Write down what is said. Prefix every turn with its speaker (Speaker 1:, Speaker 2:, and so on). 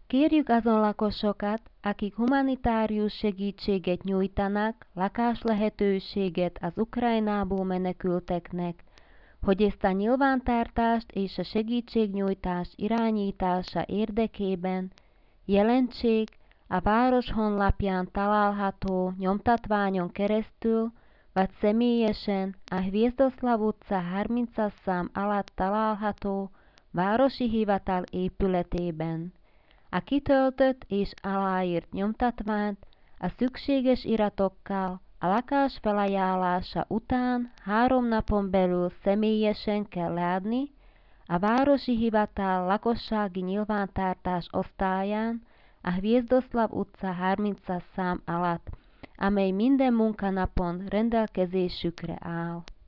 Speaker 1: Kérjük azon lakosokat, akik humanitárius segítséget nyújtanak, lakáslehetőséget az Ukrajnából menekülteknek, hogy ezt a nyilvántartást és a segítségnyújtás irányítása érdekében jelentsék a város honlapján található nyomtatványon keresztül, vagy személyesen a Hviezdoslav utca 30-as szám alatt található városi hivatal épületében. A kitöltött és aláírt nyomtatványt a szükséges iratokkal a lakás felajánlása után 3 napon belül személyesen kell leadni a városi hivatal lakossági nyilvántartás osztályán a Hviezdoslav utca 30-as szám alatt, amely minden munkanapon rendelkezésükre áll.